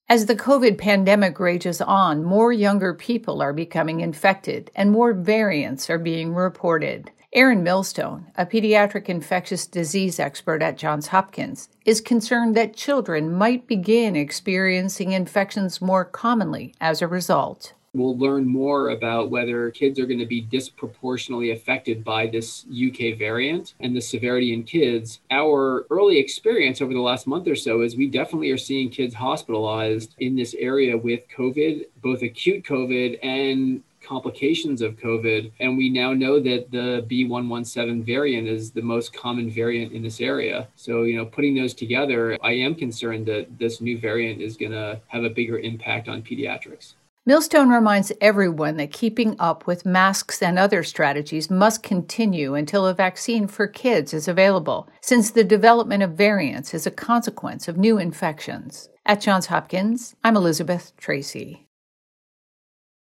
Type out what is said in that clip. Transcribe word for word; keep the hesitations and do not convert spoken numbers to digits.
As the COVID pandemic rages on, more younger people are becoming infected and more variants are being reported. Erin Millstone, a pediatric infectious disease expert at Johns Hopkins, is concerned that children might begin experiencing infections more commonly as a result. We'll learn more about whether kids are going to be disproportionately affected by this U K variant and the severity in kids. Our early experience over the last month or so is we definitely are seeing kids hospitalized in this area with COVID, both acute COVID and complications of COVID. And we now know that the B one one seven variant is the most common variant in this area. So, you know, putting those together, I am concerned that this new variant is going to have a bigger impact on pediatrics. Millstone reminds everyone that keeping up with masks and other strategies must continue until a vaccine for kids is available, since the development of variants is a consequence of new infections. At Johns Hopkins, I'm Elizabeth Tracy.